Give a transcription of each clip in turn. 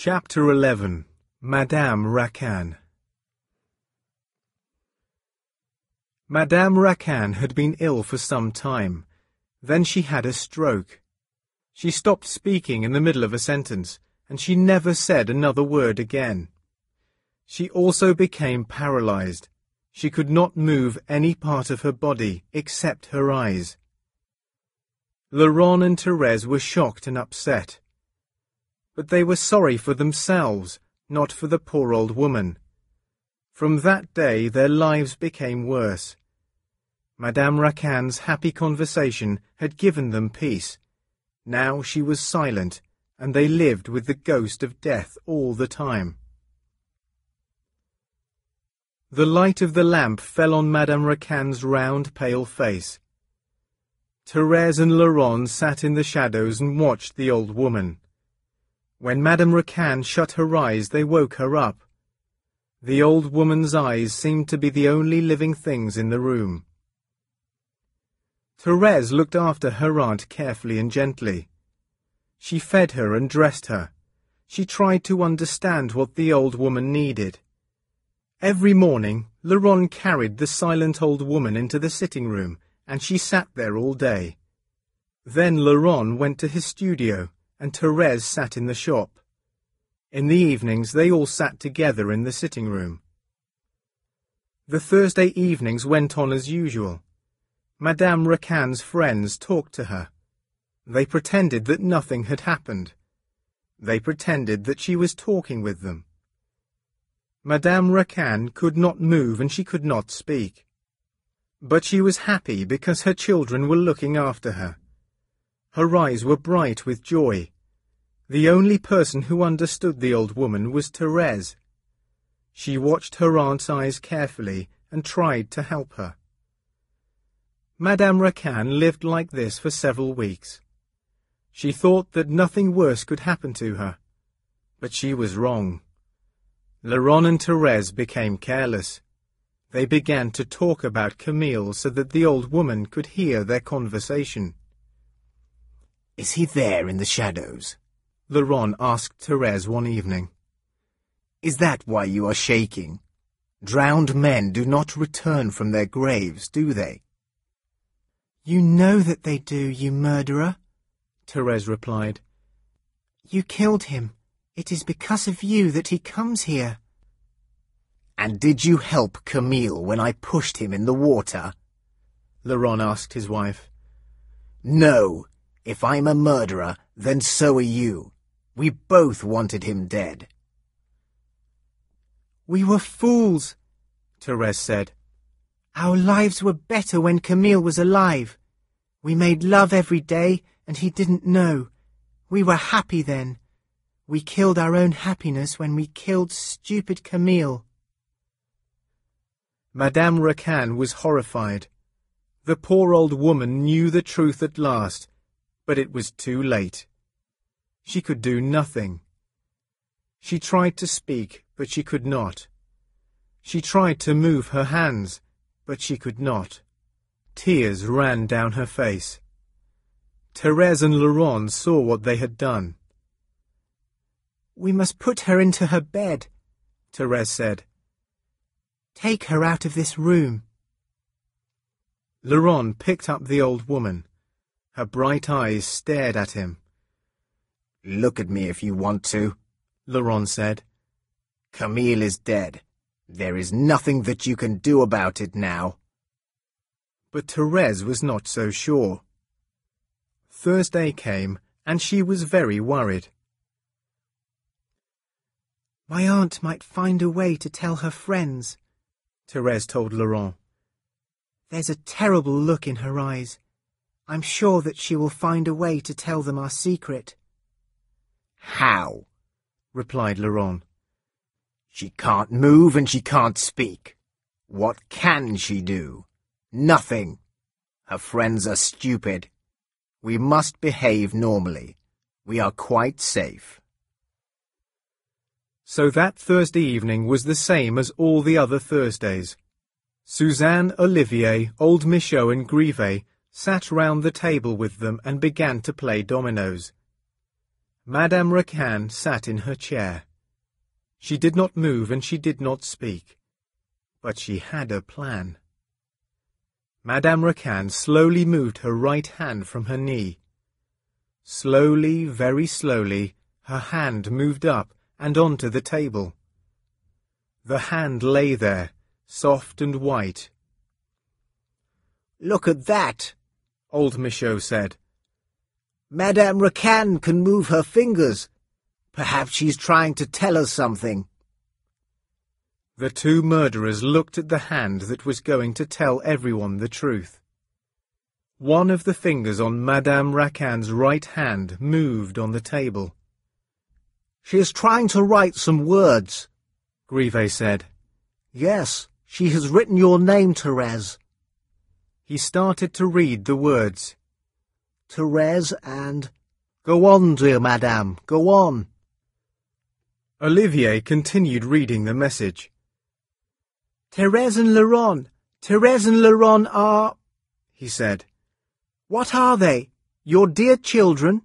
Chapter 11. Madame Racan. Madame Racan had been ill for some time. Then she had a stroke. She stopped speaking in the middle of a sentence, and she never said another word again. She also became paralyzed. She could not move any part of her body except her eyes. Laurent and Thérèse were shocked and upset. But they were sorry for themselves, not for the poor old woman. From that day their lives became worse. Madame Racan's happy conversation had given them peace. Now she was silent, and they lived with the ghost of death all the time. The light of the lamp fell on Madame Racan's round, pale face. Thérèse and Laurent sat in the shadows and watched the old woman. When Madame Racan shut her eyes, they woke her up. The old woman's eyes seemed to be the only living things in the room. Thérèse looked after her aunt carefully and gently. She fed her and dressed her. She tried to understand what the old woman needed. Every morning, Laurent carried the silent old woman into the sitting room, and she sat there all day. Then Laurent went to his studio, and Thérèse sat in the shop. In the evenings they all sat together in the sitting room. The Thursday evenings went on as usual. Madame Racan's friends talked to her. They pretended that nothing had happened. They pretended that she was talking with them. Madame Racan could not move and she could not speak. But she was happy because her children were looking after her. Her eyes were bright with joy. The only person who understood the old woman was Thérèse. She watched her aunt's eyes carefully and tried to help her. Madame Racan lived like this for several weeks. She thought that nothing worse could happen to her, but she was wrong. Laurent and Thérèse became careless. They began to talk about Camille so that the old woman could hear their conversation. "Is he there in the shadows?" Laurent asked Thérèse one evening. "Is that why you are shaking? Drowned men do not return from their graves, do they?" "You know that they do, you murderer," Thérèse replied. "You killed him. It is because of you that he comes here." "And did you help Camille when I pushed him in the water?" Laurent asked his wife. "No. If I'm a murderer, then so are you. We both wanted him dead." "We were fools," Thérèse said. "Our lives were better when Camille was alive. We made love every day, and he didn't know. We were happy then. We killed our own happiness when we killed stupid Camille." Madame Racan was horrified. The poor old woman knew the truth at last, but it was too late. She could do nothing. She tried to speak, but she could not. She tried to move her hands, but she could not. Tears ran down her face. Thérèse and Laurent saw what they had done. "We must put her into her bed," Thérèse said. "Take her out of this room." Laurent picked up the old woman. Her bright eyes stared at him. "Look at me if you want to," Laurent said. "Camille is dead. There is nothing that you can do about it now." But Thérèse was not so sure. Thursday came, and she was very worried. "My aunt might find a way to tell her friends," Thérèse told Laurent. "There's a terrible look in her eyes. I'm sure that she will find a way to tell them our secret." "How?" replied Laurent. "She can't move and she can't speak. What can she do? Nothing. Her friends are stupid. We must behave normally. We are quite safe." So that Thursday evening was the same as all the other Thursdays. Suzanne, Olivier, old Michaud and Grivet sat round the table with them and began to play dominoes. Madame Racan sat in her chair. She did not move and she did not speak, but she had a plan. Madame Racan slowly moved her right hand from her knee. Slowly, very slowly, her hand moved up and onto the table. The hand lay there, soft and white. "Look at that," old Michaud said. "Madame Racan can move her fingers. Perhaps she's trying to tell us something." The two murderers looked at the hand that was going to tell everyone the truth. One of the fingers on Madame Racan's right hand moved on the table. "She is trying to write some words," Grivet said. "Yes, she has written your name, Thérèse." He started to read the words. "Thérèse and—" "Go on, dear madame, go on." Olivier continued reading the message. Thérèse and Laurent are, he said. What are they? Your dear children?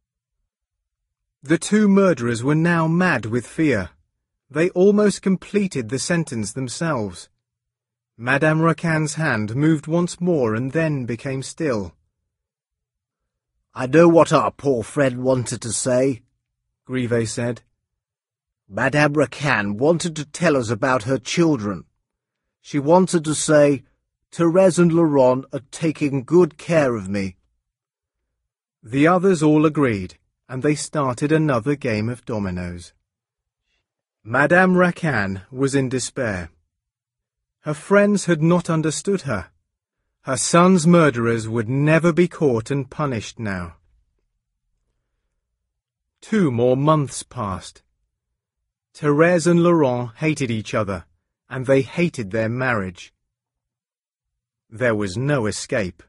The two murderers were now mad with fear. They almost completed the sentence themselves. Madame Racan's hand moved once more and then became still. "I know what our poor friend wanted to say," Grivet said. "Madame Racan wanted to tell us about her children. She wanted to say, 'Thérèse and Laurent are taking good care of me.'" The others all agreed, and they started another game of dominoes. Madame Racan was in despair. Her friends had not understood her. Her son's murderers would never be caught and punished now. 2 more months passed. Thérèse and Laurent hated each other, and they hated their marriage. There was no escape.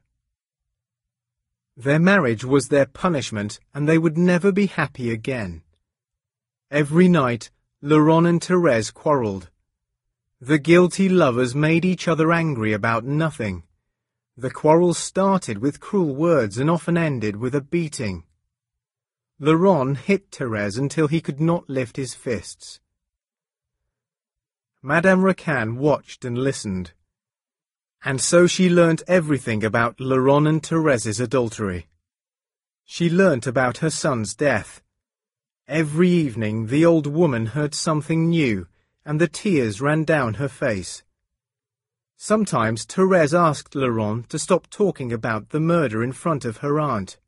Their marriage was their punishment, and they would never be happy again. Every night, Laurent and Thérèse quarrelled. The guilty lovers made each other angry about nothing. The quarrels started with cruel words and often ended with a beating. Laurent hit Thérèse until he could not lift his fists. Madame Racan watched and listened. And so she learnt everything about Laurent and Thérèse's adultery. She learnt about her son's death. Every evening the old woman heard something new, and the tears ran down her face. Sometimes Thérèse asked Laurent to stop talking about the murder in front of her aunt.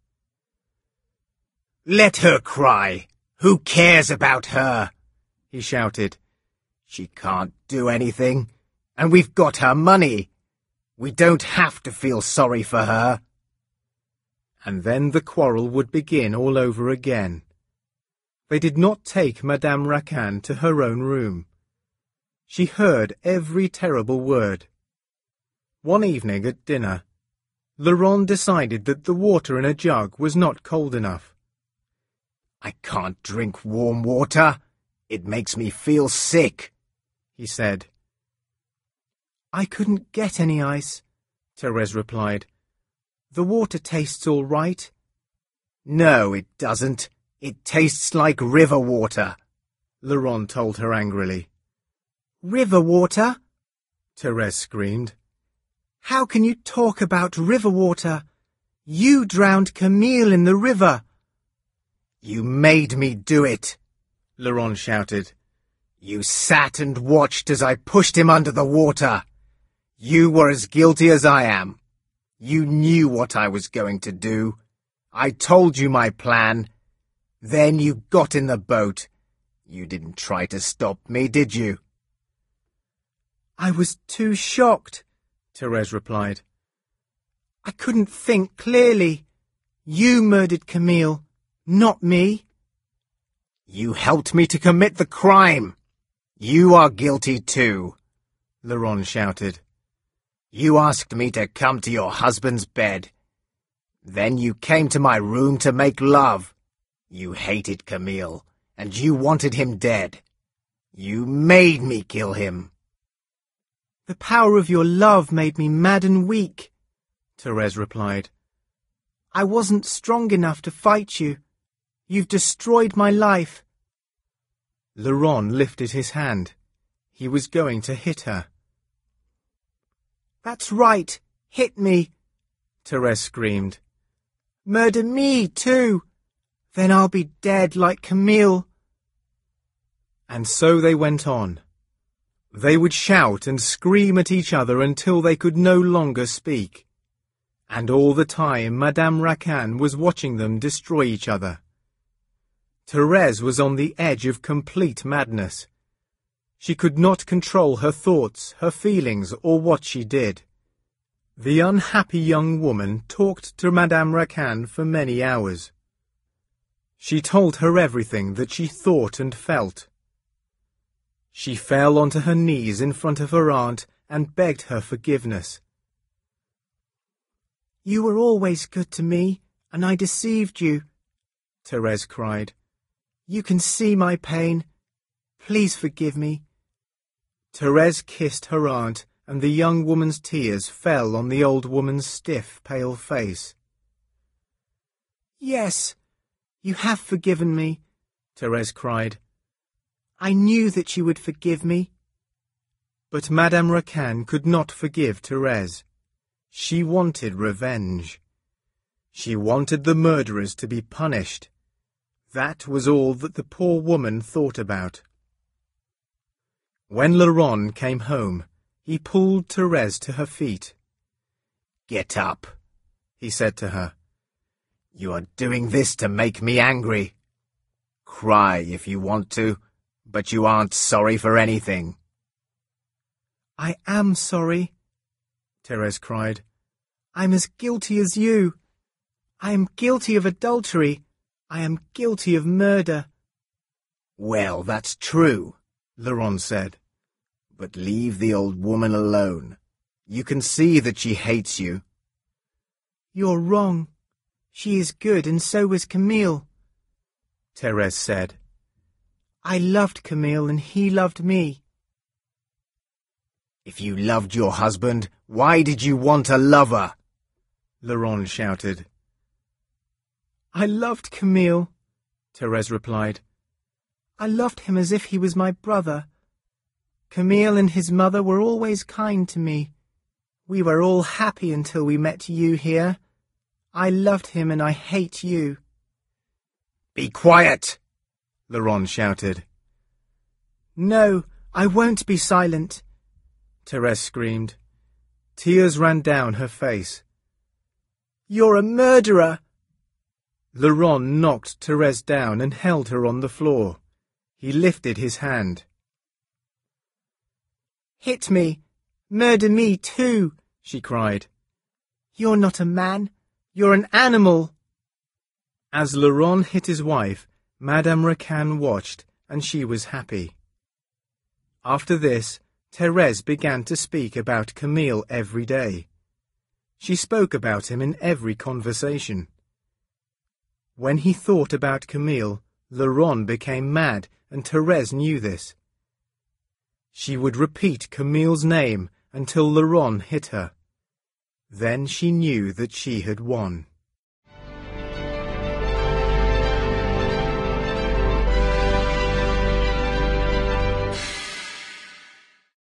"Let her cry. Who cares about her?" he shouted. "She can't do anything, and we've got her money. We don't have to feel sorry for her." And then the quarrel would begin all over again. They did not take Madame Racan to her own room. She heard every terrible word. One evening at dinner, Laurent decided that the water in a jug was not cold enough. "I can't drink warm water. It makes me feel sick," he said. "I couldn't get any ice," Thérèse replied. "The water tastes all right." "No, it doesn't. It tastes like river water," Laurent told her angrily. "River water?" Thérèse screamed. "How can you talk about river water? You drowned Camille in the river." "You made me do it," Laurent shouted. "You sat and watched as I pushed him under the water. You were as guilty as I am. You knew what I was going to do. I told you my plan. Then you got in the boat. You didn't try to stop me, did you?" "I was too shocked," Thérèse replied. "I couldn't think clearly. You murdered Camille, not me." "You helped me to commit the crime. You are guilty too," Laurent shouted. "You asked me to come to your husband's bed. Then you came to my room to make love. You hated Camille, and you wanted him dead. You made me kill him." "The power of your love made me mad and weak," Thérèse replied. "I wasn't strong enough to fight you. You've destroyed my life. Laurent lifted his hand. He was going to hit her. That's right. Hit me, Thérèse screamed. Murder me, too. Then I'll be dead like Camille. And so they went on. They would shout and scream at each other until they could no longer speak. And all the time Madame Racan was watching them destroy each other. Thérèse was on the edge of complete madness. She could not control her thoughts, her feelings, or what she did. The unhappy young woman talked to Madame Racan for many hours. She told her everything that she thought and felt. She fell onto her knees in front of her aunt and begged her forgiveness. You were always good to me, and I deceived you, Thérèse cried. You can see my pain. Please forgive me. Thérèse kissed her aunt, and the young woman's tears fell on the old woman's stiff, pale face. Yes, you have forgiven me, Thérèse cried. I knew that you would forgive me. But Madame Racan could not forgive Thérèse. She wanted revenge. She wanted the murderers to be punished. That was all that the poor woman thought about. When Laurent came home, he pulled Thérèse to her feet. Get up, he said to her. You are doing this to make me angry. Cry if you want to, but you aren't sorry for anything. I am sorry, Thérèse cried. I'm as guilty as you. I am guilty of adultery. I am guilty of murder. Well, that's true, Laurent said. But leave the old woman alone. You can see that she hates you. You're wrong. She is good, and so was Camille, Thérèse said. I loved Camille, and he loved me. If you loved your husband, why did you want a lover? Laurent shouted. I loved Camille, Thérèse replied. I loved him as if he was my brother. Camille and his mother were always kind to me. We were all happy until we met you here. I loved him and I hate you. Be quiet, Laurent shouted. No, I won't be silent, Thérèse screamed. Tears ran down her face. You're a murderer. Laurent knocked Thérèse down and held her on the floor. He lifted his hand. Hit me. Murder me too, she cried. You're not a man. You're an animal. As Laurent hit his wife, Madame Racan watched, and she was happy. After this, Thérèse began to speak about Camille every day. She spoke about him in every conversation. When he thought about Camille, Laurent became mad, and Thérèse knew this. She would repeat Camille's name until Laurent hit her. Then she knew that she had won.